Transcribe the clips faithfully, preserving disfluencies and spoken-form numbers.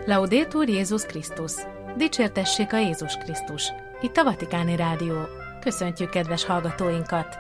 Laudetur Jézus Krisztus! Dicsértessék a Jézus Krisztus! Itt a Vatikáni Rádió. Köszöntjük kedves hallgatóinkat!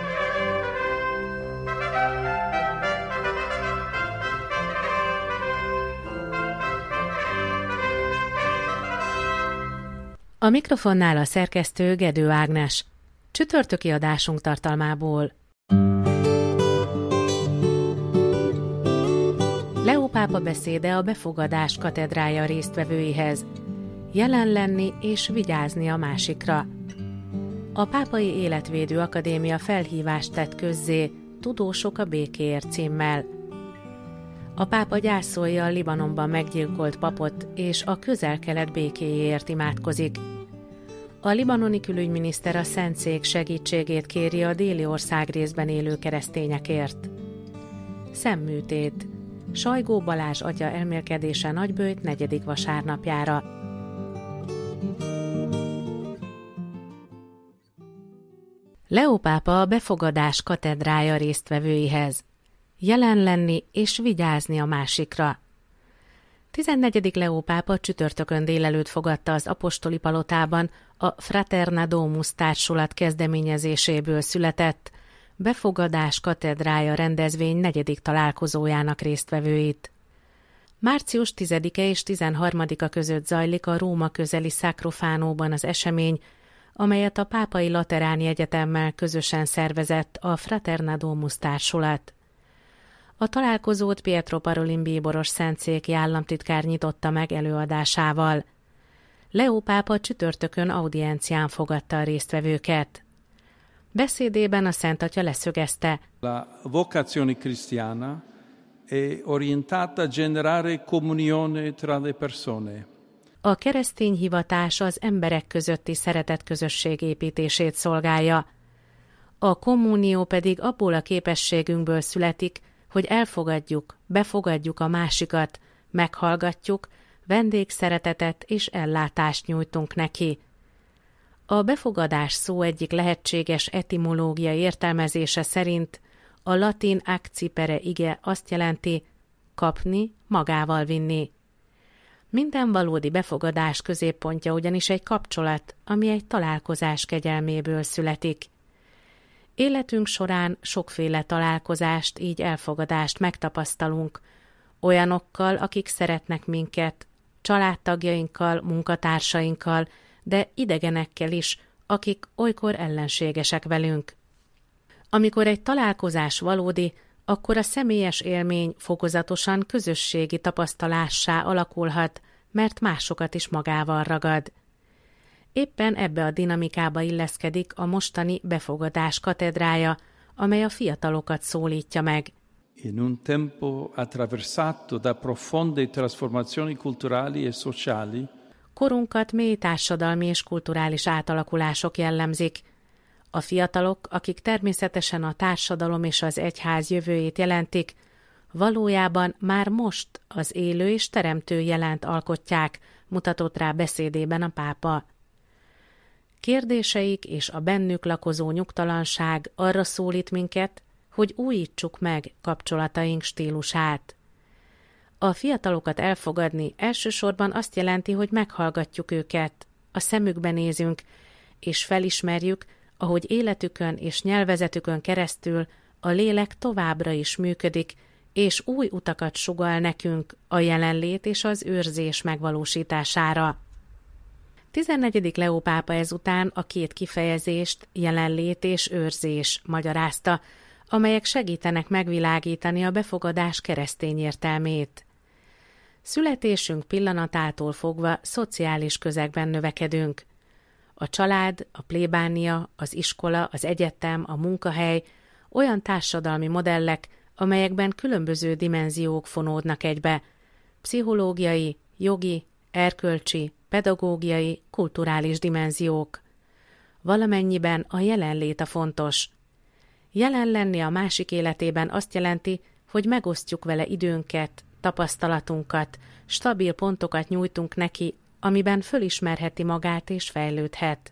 A mikrofonnál a szerkesztő Gedő Ágnes. Csütörtöki adásunk tartalmából. Leó pápa beszéde a Befogadás katedrája résztvevőihez. Jelen lenni és vigyázni a másikra. A Pápai Életvédő Akadémia felhívást tett közzé Tudósok a békéért címmel. A pápa gyászolja a Libanonban meggyilkolt papot és a Közel-Kelet békéjéért imádkozik. A libanoni külügyminiszter a Szentszék segítségét kéri a déli országrészben élő keresztényekért. Szemműtét. Sajgó Balázs atya elmélkedése Nagyböjt negyedik vasárnapjára. Leó pápa a Befogadás katedrája résztvevőihez. Jelen lenni és vigyázni a másikra. tizennegyedik Leó pápa csütörtökön délelőtt fogadta az apostoli palotában a Fraterna Domus társulat kezdeményezéséből született Befogadás katedrája rendezvény negyedik találkozójának résztvevőit. Március tizedike és tizenharmadika között zajlik a Róma közeli Sacrofánóban az esemény, amelyet a Pápai Lateráni Egyetemmel közösen szervezett a Fraterna Domus társulat. A találkozót Pietro Parolin bíboros szentszéki államtitkár nyitotta meg előadásával. Leó pápa csütörtökön audiencián fogadta a résztvevőket. Beszédében a Szent Atya leszögezte: La vocazione cristiana è orientata a generare comunione tra le persone. A keresztény hivatás az emberek közötti szeretetközösség építését szolgálja. A kommunió pedig abból a képességünkből születik, hogy elfogadjuk, befogadjuk a másikat, meghallgatjuk, vendégszeretetet és ellátást nyújtunk neki. A befogadás szó egyik lehetséges etimológiai értelmezése szerint a latin accipere ige azt jelenti kapni, magával vinni. Minden valódi befogadás középpontja ugyanis egy kapcsolat, ami egy találkozás kegyelméből születik. Életünk során sokféle találkozást, így elfogadást megtapasztalunk, olyanokkal, akik szeretnek minket, családtagjainkkal, munkatársainkkal, de idegenekkel is, akik olykor ellenségesek velünk. Amikor egy találkozás valódi, akkor a személyes élmény fokozatosan közösségi tapasztalássá alakulhat, mert másokat is magával ragad. Éppen ebbe a dinamikába illeszkedik a mostani Befogadás katedrája, amely a fiatalokat szólítja meg. In un tempo attraversato da profonde trasformazioni culturali e sociali, korunkat mély társadalmi és kulturális átalakulások jellemzik. A fiatalok, akik természetesen a társadalom és az egyház jövőjét jelentik, valójában már most az élő és teremtő jelent alkotják, mutatott rá beszédében a pápa. Kérdéseik és a bennük lakozó nyugtalanság arra szólít minket, hogy újítsuk meg kapcsolataink stílusát. A fiatalokat elfogadni elsősorban azt jelenti, hogy meghallgatjuk őket, a szemükbe nézünk, és felismerjük, ahogy életükön és nyelvezetükön keresztül a lélek továbbra is működik, és új utakat sugall nekünk a jelenlét és az őrzés megvalósítására. tizennegyedik Leó pápa ezután a két kifejezést, jelenlét és őrzés magyarázta, amelyek segítenek megvilágítani a befogadás keresztény értelmét. Születésünk pillanatától fogva szociális közegben növekedünk. A család, a plébánia, az iskola, az egyetem, a munkahely olyan társadalmi modellek, amelyekben különböző dimenziók fonódnak egybe, pszichológiai, jogi, erkölcsi, pedagógiai, kulturális dimenziók. Valamennyiben a jelenlét a fontos. Jelen lenni a másik életében azt jelenti, hogy megosztjuk vele időnket, tapasztalatunkat, stabil pontokat nyújtunk neki, amiben fölismerheti magát és fejlődhet.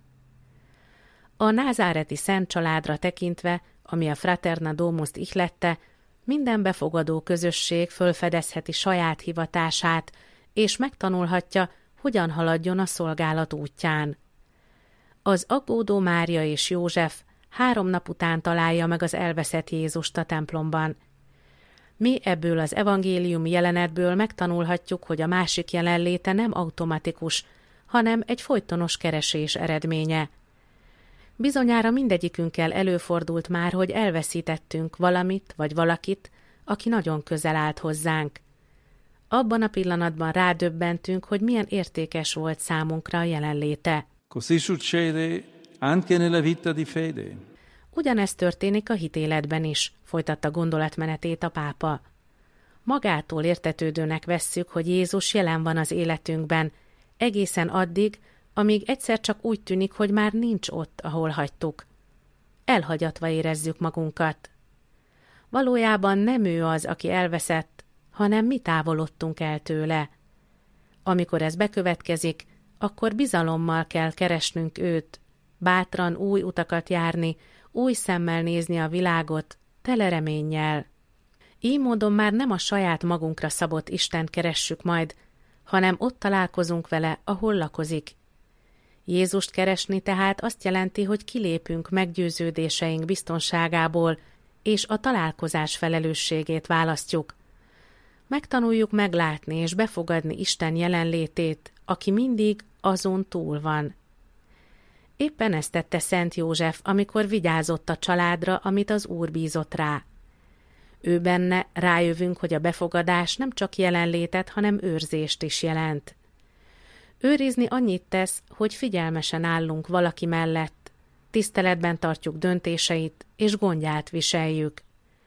A názáreti szent családra tekintve, ami a Fraterna Domust ihlette, minden befogadó közösség fölfedezheti saját hivatását, és megtanulhatja, hogyan haladjon a szolgálat útján. Az aggódó Mária és József három nap után találja meg az elveszett Jézust a templomban. Mi ebből az evangéliumi jelenetből megtanulhatjuk, hogy a másik jelenléte nem automatikus, hanem egy folytonos keresés eredménye. Bizonyára mindegyikünkkel előfordult már, hogy elveszítettünk valamit vagy valakit, aki nagyon közel állt hozzánk. Abban a pillanatban rádöbbentünk, hogy milyen értékes volt számunkra a jelenléte. Così succede anche nella vita di fede. Ugyanezt történik a hitéletben is, folytatta gondolatmenetét a pápa. Magától értetődőnek vesszük, hogy Jézus jelen van az életünkben, egészen addig, amíg egyszer csak úgy tűnik, hogy már nincs ott, ahol hagytuk. Elhagyatva érezzük magunkat. Valójában nem ő az, aki elveszett, hanem mi távolodtunk el tőle. Amikor ez bekövetkezik, akkor bizalommal kell keresnünk őt, bátran új utakat járni, új szemmel nézni a világot, tele reménnyel. Így módon már nem a saját magunkra szabott Istent keressük majd, hanem ott találkozunk vele, ahol lakozik. Jézust keresni tehát azt jelenti, hogy kilépünk meggyőződéseink biztonságából, és a találkozás felelősségét választjuk. Megtanuljuk meglátni és befogadni Isten jelenlétét, aki mindig azon túl van. Éppen ezt tette Szent József, amikor vigyázott a családra, amit az Úr bízott rá. Ő benne rájövünk, hogy a befogadás nem csak jelenlétet, hanem őrzést is jelent. Őrizni annyit tesz, hogy figyelmesen állunk valaki mellett, tiszteletben tartjuk döntéseit, és gondját viseljük.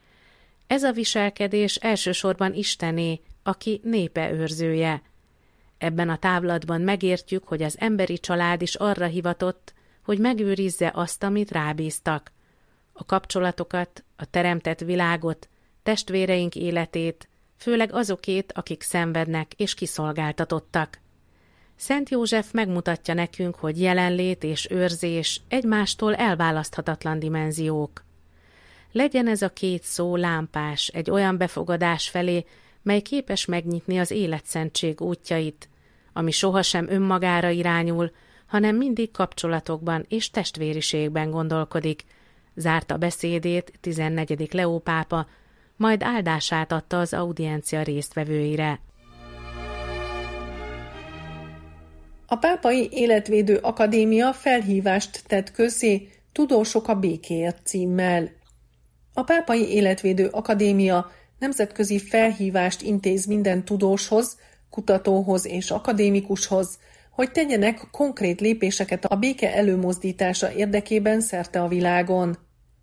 Ez a viselkedés elsősorban Istené, aki népe őrzője. Ebben a távlatban megértjük, hogy az emberi család is arra hivatott, hogy megőrizze azt, amit rábíztak. A kapcsolatokat, a teremtett világot, testvéreink életét, főleg azokét, akik szenvednek és kiszolgáltatottak. Szent József megmutatja nekünk, hogy jelenlét és őrzés egymástól elválaszthatatlan dimenziók. Legyen ez a két szó lámpás egy olyan befogadás felé, mely képes megnyitni az életszentség útjait, ami sohasem önmagára irányul, hanem mindig kapcsolatokban és testvériségben gondolkodik, zárta beszédét tizennegyedik Leó pápa, majd áldását adta az audiencia résztvevőire. A Pápai Életvédő Akadémia felhívást tett közzé Tudósok a békéért címmel. A Pápai Életvédő Akadémia nemzetközi felhívást intéz minden tudóshoz, kutatóhoz és akadémikushoz, hogy tegyenek konkrét lépéseket a béke előmozdítása érdekében szerte a világon.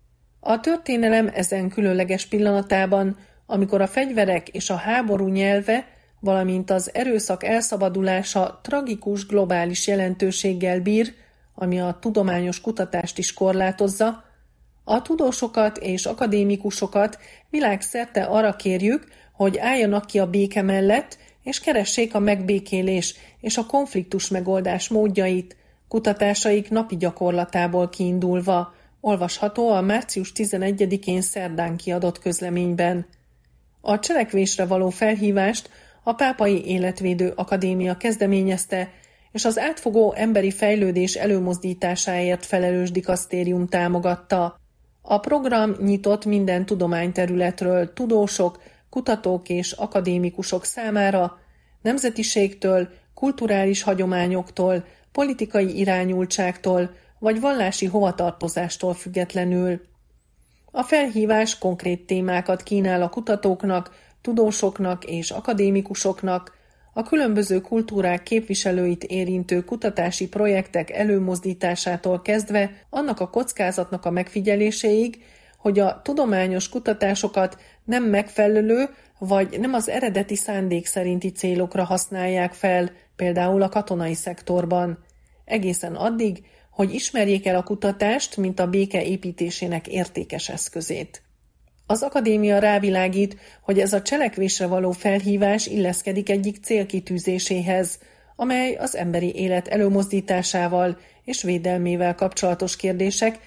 A történelem ezen különleges pillanatában, amikor a fegyverek és a háború nyelve, valamint az erőszak elszabadulása tragikus globális jelentőséggel bír, ami a tudományos kutatást is korlátozza, a tudósokat és akadémikusokat világszerte arra kérjük, hogy álljanak ki a béke mellett, és keressék a megbékélés és a konfliktus megoldás módjait, kutatásaik napi gyakorlatából kiindulva, olvasható a március tizenegyedikén szerdán kiadott közleményben. A cselekvésre való felhívást a Pápai Életvédő Akadémia kezdeményezte, és az átfogó emberi fejlődés előmozdításáért felelős dikasztérium támogatta. A program nyitott minden tudományterületről tudósok, kutatók és akadémikusok számára, nemzetiségtől, kulturális hagyományoktól, politikai irányultságtól vagy vallási hovatartozástól függetlenül. A felhívás konkrét témákat kínál a kutatóknak, tudósoknak és akadémikusoknak, a különböző kultúrák képviselőit érintő kutatási projektek előmozdításától kezdve annak a kockázatnak a megfigyeléséig, hogy a tudományos kutatásokat nem megfelelő vagy nem az eredeti szándék szerinti célokra használják fel, például a katonai szektorban, egészen addig, hogy ismerjék el a kutatást, mint a béke építésének értékes eszközét. Az akadémia rávilágít, hogy ez a cselekvésre való felhívás illeszkedik egyik célkitűzéséhez, amely az emberi élet előmozdításával és védelmével kapcsolatos kérdések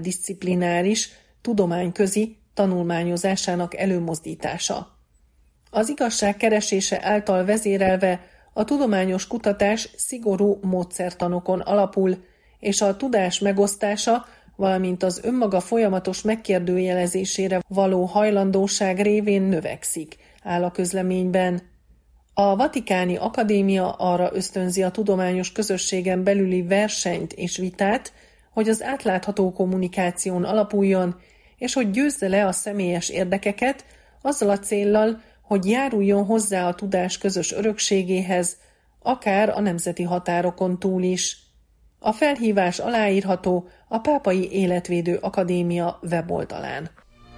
interdiszciplináris, tudományközi tanulmányozásának előmozdítása. Az igazság keresése által vezérelve a tudományos kutatás szigorú módszertanokon alapul, és a tudás megosztása, valamint az önmaga folyamatos megkérdőjelezésére való hajlandóság révén növekszik, áll a közleményben. A Vatikáni Akadémia arra ösztönzi a tudományos közösségen belüli versenyt és vitát, hogy az átlátható kommunikáción alapuljon, és hogy győzze le a személyes érdekeket, azzal a céllal, hogy járuljon hozzá a tudás közös örökségéhez, akár a nemzeti határokon túl is. A felhívás aláírható a Pápai Életvédő Akadémia weboldalán.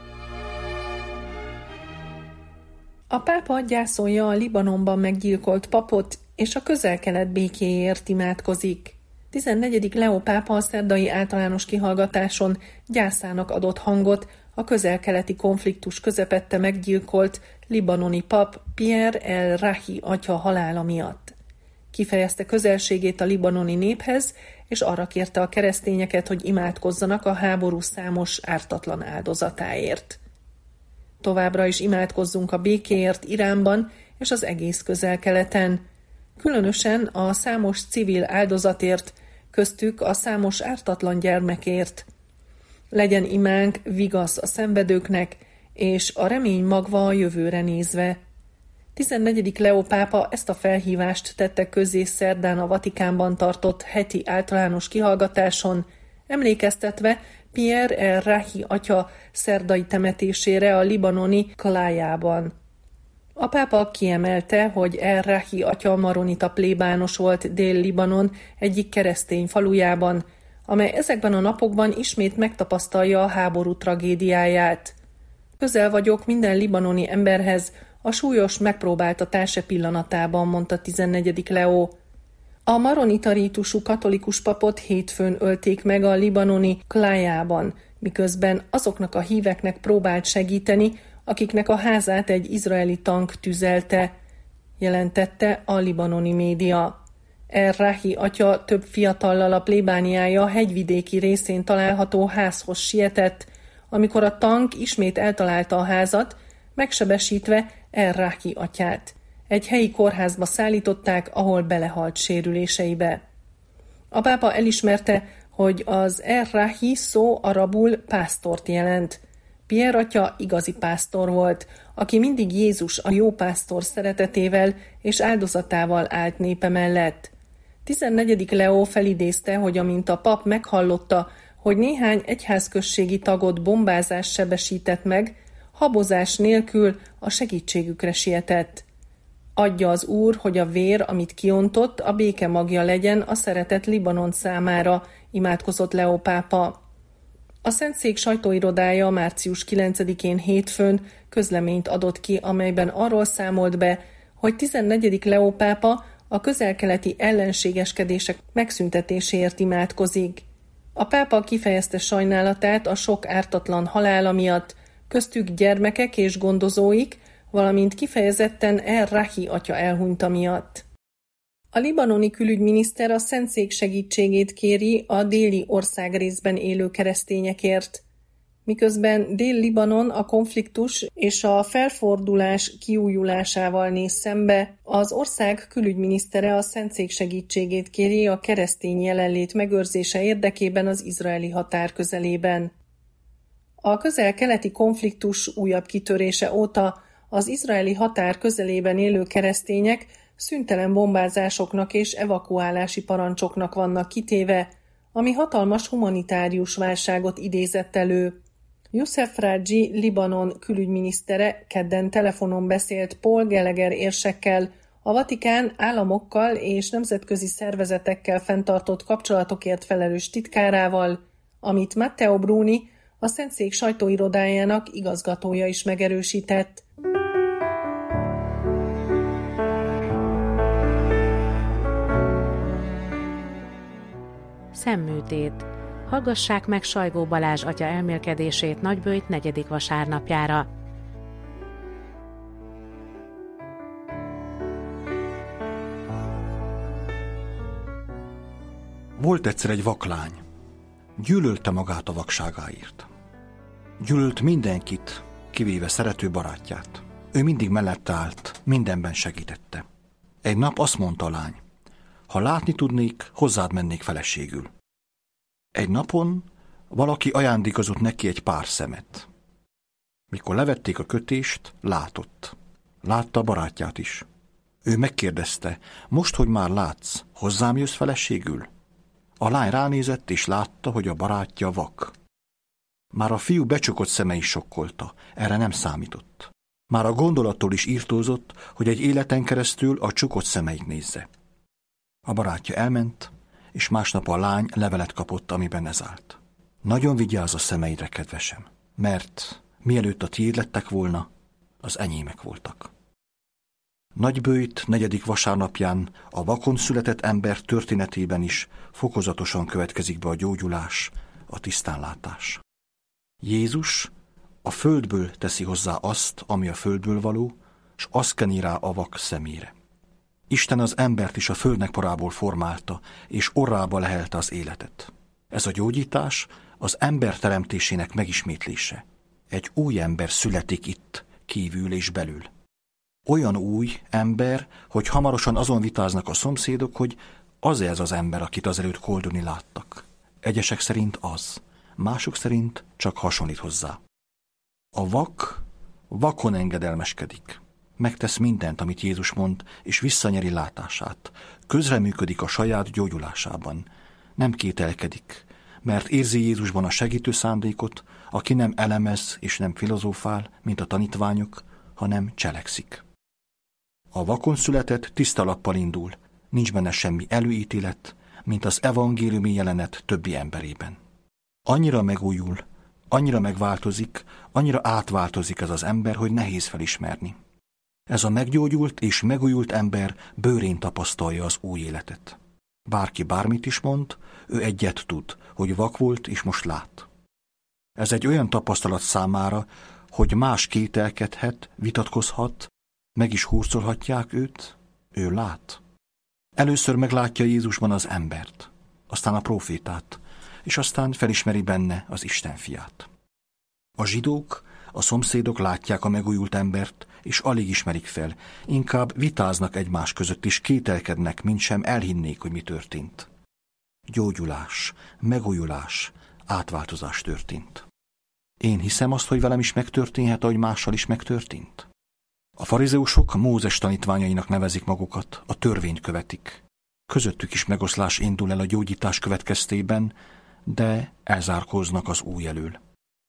A pápa gyászolja a Libanonban meggyilkolt papot, és a Közel-Kelet békéjéért imádkozik. tizennegyedik Leó pápa a szerdai általános kihallgatáson gyászának adott hangot a közel-keleti konfliktus közepette meggyilkolt libanoni pap Pierre el-Rahi atya halála miatt. Kifejezte közelségét a libanoni néphez, és arra kérte a keresztényeket, hogy imádkozzanak a háború számos ártatlan áldozatáért. Továbbra is imádkozzunk a békéért Iránban és az egész Közel-Keleten, különösen a számos civil áldozatért, köztük a számos ártatlan gyermekért. Legyen imánk vigasz a szenvedőknek, és a remény magva a jövőre nézve. tizennegyedik Leó pápa ezt a felhívást tette közzé szerdán a Vatikánban tartott heti általános kihallgatáson, emlékeztetve Pierre el-Rahi atya szerdai temetésére a libanoni Kalájában. A pápa kiemelte, hogy el-Rahi atya maronita plébános volt Dél-Libanon egyik keresztény falujában, amely ezekben a napokban ismét megtapasztalja a háború tragédiáját. Közel vagyok minden libanoni emberhez a súlyos megpróbáltatás pillanatában, mondta tizennegyedik Leó. A maronita rítusú katolikus papot hétfőn ölték meg a libanoni Klájában, miközben azoknak a híveknek próbált segíteni, akiknek a házát egy izraeli tank tüzelte, jelentette a libanoni média. El-Rahi atya több fiatallal a plébániája hegyvidéki részén található házhoz sietett, amikor a tank ismét eltalálta a házat, megsebesítve El-Rahi atyát. Egy helyi kórházba szállították, ahol belehalt sérüléseibe. A pápa elismerte, hogy az El-Rahi szó arabul pásztort jelent. Pierre atya igazi pásztor volt, aki mindig Jézus a jó pásztor szeretetével és áldozatával állt népe mellett. tizennegyedik Leó felidézte, hogy amint a pap meghallotta, hogy néhány egyházközségi tagot bombázás sebesített meg, habozás nélkül a segítségükre sietett. Adja az Úr, hogy a vér, amit kiontott, a béke magja legyen a szeretett Libanon számára, imádkozott Leó pápa. A Szentszék sajtóirodája március kilencedikén hétfőn közleményt adott ki, amelyben arról számolt be, hogy tizennegyedik Leó pápa a közel-keleti ellenségeskedések megszüntetéséért imádkozik. A pápa kifejezte sajnálatát a sok ártatlan halála miatt, köztük gyermekek és gondozóik, valamint kifejezetten El-Rahi atya elhunyta miatt. A libanoni külügyminiszter a Szentszék segítségét kéri a déli országrészben élő keresztényekért. Miközben Dél-Libanon a konfliktus és a felfordulás kiújulásával néz szembe, az ország külügyminisztere a Szentszék segítségét kéri a keresztény jelenlét megőrzése érdekében az izraeli határ közelében. A közel-keleti konfliktus újabb kitörése óta az izraeli határ közelében élő keresztények szüntelen bombázásoknak és evakuálási parancsoknak vannak kitéve, ami hatalmas humanitárius válságot idézett elő. Youssef Raji, Libanon külügyminisztere kedden telefonon beszélt Paul Gallagher érsekkel, a Vatikán államokkal és nemzetközi szervezetekkel fenntartott kapcsolatokért felelős titkárával, amit Matteo Bruni, a Szentszék sajtóirodájának igazgatója is megerősített. Szemműtét. Hallgassák meg Sajgó Balázs atya elmélkedését Nagyböjt negyedik vasárnapjára. Volt egyszer egy vaklány. Gyűlölte magát a vakságáért. Gyűlölt mindenkit, kivéve szerető barátját. Ő mindig mellette állt, mindenben segítette. Egy nap azt mondta a lány, ha látni tudnék, hozzád mennék feleségül. Egy napon valaki ajándékozott neki egy pár szemet. Mikor levették a kötést, látott. Látta a barátját is. Ő megkérdezte, most, hogy már látsz, hozzám jössz feleségül? A lány ránézett, és látta, hogy a barátja vak. Már a fiú becsukott szeme is sokkolta, erre nem számított. Már a gondolattól is írtózott, hogy egy életen keresztül a csukott szemeit nézze. A barátja elment, és másnap a lány levelet kapott, amiben ez állt. Nagyon vigyázz a szemeidre, kedvesem, mert mielőtt a tiéd lettek volna, az enyémek voltak. Nagybőjt negyedik vasárnapján a vakon született ember történetében is fokozatosan következik be a gyógyulás, a tisztánlátás. Jézus a földből teszi hozzá azt, ami a földből való, s azt keni rá a vak szemére. Isten az embert is a földnek porából formálta, és orrába lehelte az életet. Ez a gyógyítás az ember teremtésének megismétlése. Egy új ember születik itt, kívül és belül. Olyan új ember, hogy hamarosan azon vitáznak a szomszédok, hogy az ez az ember, akit azelőtt koldulni láttak. Egyesek szerint az, mások szerint csak hasonlít hozzá. A vak vakon engedelmeskedik. Megtesz mindent, amit Jézus mond, és visszanyeri látását. Közreműködik a saját gyógyulásában. Nem kételkedik, mert érzi Jézusban a segítő szándékot, aki nem elemez és nem filozófál, mint a tanítványok, hanem cselekszik. A vakon született tiszta lappal indul, nincs benne semmi előítélet, mint az evangéliumi jelenet többi emberében. Annyira megújul, annyira megváltozik, annyira átváltozik ez az ember, hogy nehéz felismerni. Ez a meggyógyult és megújult ember bőrén tapasztalja az új életet. Bárki bármit is mond, ő egyet tud, hogy vak volt és most lát. Ez egy olyan tapasztalat számára, hogy más kételkedhet, vitatkozhat, meg is hurcolhatják őt, ő lát. Először meglátja Jézusban az embert, aztán a prófétát, és aztán felismeri benne az Isten fiát. A zsidók, a szomszédok látják a megújult embert, és alig ismerik fel, inkább vitáznak egymás között, és kételkednek, mintsem elhinnék, hogy mi történt. Gyógyulás, megújulás, átváltozás történt. Én hiszem azt, hogy velem is megtörténhet, ahogy mással is megtörtént. A farizeusok Mózes tanítványainak nevezik magukat, a törvényt követik. Közöttük is megoszlás indul el a gyógyítás következtében, de elzárkóznak az új elől.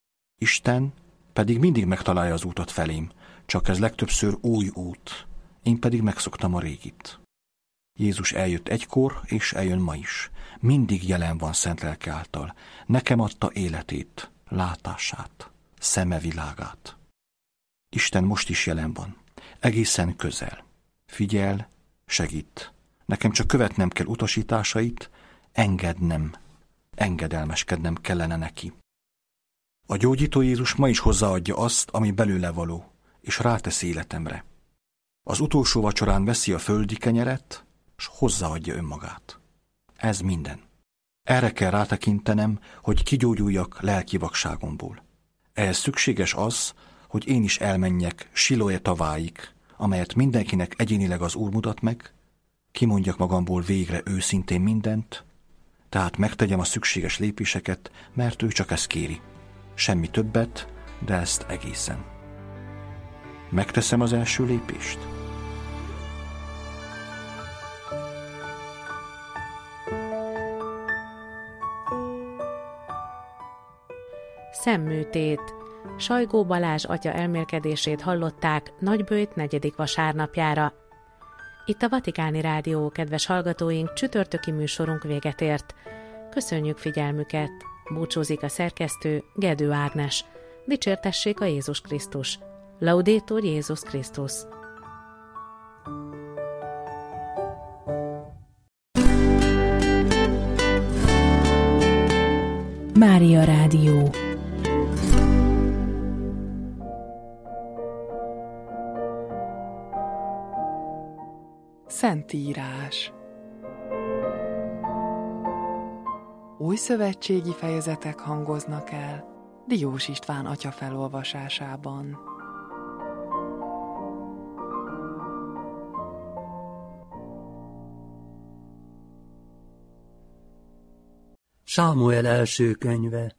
Isten pedig mindig megtalálja az útat felém, csak ez legtöbbször új út, én pedig megszoktam a régit. Jézus eljött egykor, és eljön ma is. Mindig jelen van szent lelke által. Nekem adta életét, látását, szeme világát. Isten most is jelen van, egészen közel. Figyel, segít. Nekem csak követnem kell utasításait, engednem, engedelmeskednem kellene neki. A gyógyító Jézus ma is hozzáadja azt, ami belőle való, és rátesz életemre. Az utolsó vacsorán veszi a földi kenyeret, s hozzáadja önmagát. Ez minden. Erre kell rátekintenem, hogy kigyógyuljak lelki vakságomból. Ehhez szükséges az, hogy én is elmenjek Siloé taváig, amelyet mindenkinek egyénileg az Úr mutat meg, kimondjak magamból végre őszintén mindent, tehát megtegyem a szükséges lépéseket, mert ő csak ezt kéri. Semmi többet, de ezt egészen. Megteszem az első lépést? Szemműtét. Sajgó Balázs atya elmélkedését hallották Nagybőjt negyedik vasárnapjára. Itt a Vatikáni Rádió, kedves hallgatóink, csütörtöki műsorunk véget ért. Köszönjük figyelmüket! Búcsúzik a szerkesztő, Gedő Ágnes. Dicsértessék a Jézus Krisztus! Laudetur Jézus Krisztus! Mária Rádió. Szentírás. Új szövetségi fejezetek hangoznak el Diós István atya felolvasásában. Sámuel első könyve,